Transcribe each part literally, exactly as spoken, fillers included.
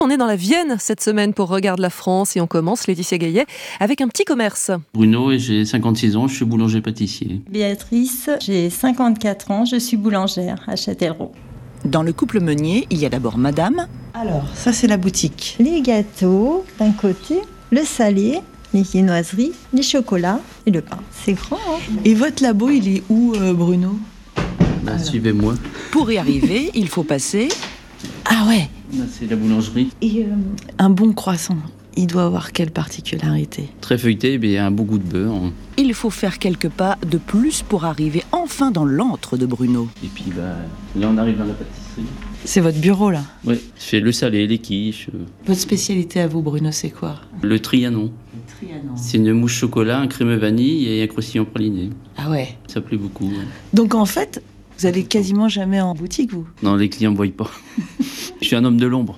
On est dans la Vienne cette semaine pour Regarde la France et on commence, Laetitia Gaillet, avec un petit commerce. Bruno, et j'ai cinquante-six ans, je suis boulanger-pâtissier. Béatrice, j'ai cinquante-quatre ans, je suis boulangère à Châtellerault. Dans le couple Meunier, il y a d'abord madame. Alors, ça c'est la boutique. Les gâteaux d'un côté, le salé, les viennoiseries, les chocolats et le pain. C'est grand, hein? Et votre labo, il est où, euh, Bruno? Bah, suivez-moi. Pour y arriver, il faut passer... Ah ouais. Là, c'est la boulangerie. Et euh, un bon croissant, il doit avoir quelle particularité? Très feuilleté, mais un beau goût de beurre. Il faut faire quelques pas de plus pour arriver enfin dans l'antre de Bruno. Et puis bah, là, on arrive dans la pâtisserie. C'est votre bureau, là? Oui, je fais le salé, les quiches. euh, Votre spécialité à vous, Bruno, c'est quoi? Le trianon. C'est une mousse chocolat, un crémeux vanille et un croustillant praliné. Ah ouais. Ça plaît beaucoup. ouais. Donc en fait, vous allez quasiment jamais en boutique, vous? Non, les clients ne me voient pas. Je suis un homme de l'ombre.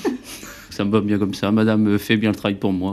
Ça me va bien comme ça. Madame fait bien le travail pour moi.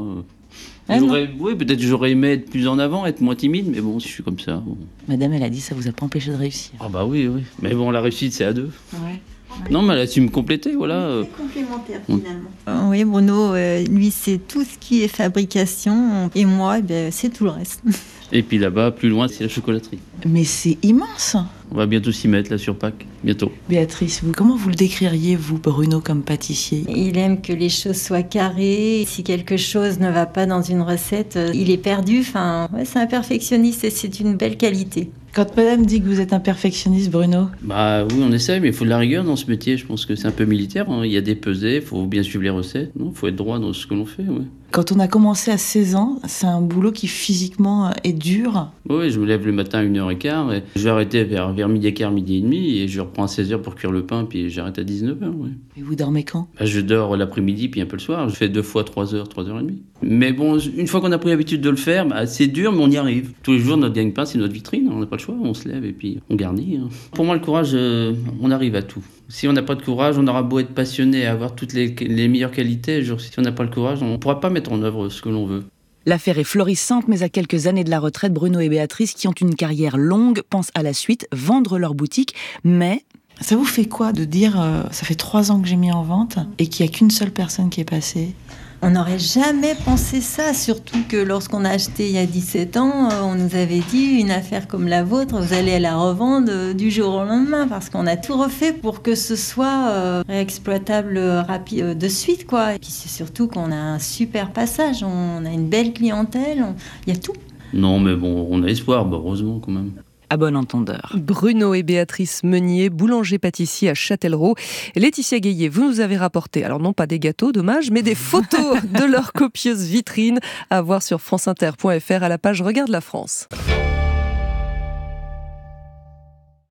Ah J'aurais, oui, peut-être que j'aurais aimé être plus en avant, être moins timide, mais bon, si je suis comme ça. Bon. Madame, elle a dit ça vous a pas empêché de réussir. Ah bah oui, oui. Mais bon, la réussite, c'est à deux. Ouais. Non, mais elle a su me compléter, voilà. euh. C'est complémentaire finalement. Euh, oui, Bruno, euh, lui, c'est tout ce qui est fabrication et moi, eh bien, c'est tout le reste. Et puis là-bas, plus loin, c'est la chocolaterie. Mais c'est immense. On va bientôt s'y mettre, là, sur Pâques. Bientôt. Béatrice, vous, comment vous le décririez, vous, Bruno, comme pâtissier? Il aime que les choses soient carrées. Si quelque chose ne va pas dans une recette, euh, il est perdu. Enfin, ouais, c'est un perfectionniste et c'est une belle qualité. Quand madame dit que vous êtes un perfectionniste, Bruno? Bah oui, on essaie, mais il faut de la rigueur dans ce métier. Je pense que c'est un peu militaire. hein. Il y a des pesées, il faut bien suivre les recettes. Il faut être droit dans ce que l'on fait, ouais. Quand on a commencé à seize ans, c'est un boulot qui physiquement est dur. Oui, je me lève le matin à une heure quinze et je vais arrêter vers, vers midi et quart, midi et demi et je reprends à seize heures pour cuire le pain puis j'arrête à dix-neuf heures. Ouais. Et vous dormez quand? Bah, je dors l'après-midi puis un peu le soir. Je fais deux fois trois heures, trois heures et demie. Mais bon, une fois qu'on a pris l'habitude de le faire, bah, c'est dur mais on y arrive. Tous les jours, notre gagne-pain, c'est notre vitrine. On n'a pas le choix, on se lève et puis on garnit. hein. Pour moi, le courage, euh, on arrive à tout. Si on n'a pas de courage, on aura beau être passionné et avoir toutes les, les meilleures qualités. Genre, si on n'a pas le courage, on ne pourra pas mettre en œuvre ce que l'on veut. L'affaire est florissante, mais à quelques années de la retraite, Bruno et Béatrice, qui ont une carrière longue, pensent à la suite, vendre leur boutique, mais... Ça vous fait quoi de dire euh, ça fait trois ans que j'ai mis en vente et qu'il n'y a qu'une seule personne qui est passée? On n'aurait jamais pensé ça, surtout que lorsqu'on a acheté il y a dix-sept ans, euh, on nous avait dit une affaire comme la vôtre, vous allez la revendre euh, du jour au lendemain parce qu'on a tout refait pour que ce soit euh, réexploitable euh, rapide euh, de suite, quoi. Et puis c'est surtout qu'on a un super passage, on a une belle clientèle, on- il y a tout. Non, mais bon, on a espoir, bah, heureusement quand même. À bon entendeur. Bruno et Béatrice Meunier, boulanger-pâtissier à Châtellerault. Laetitia Gaillet, vous nous avez rapporté, alors non pas des gâteaux, dommage, mais des photos de leur copieuse vitrine à voir sur franceinter point fr à la page Regarde la France.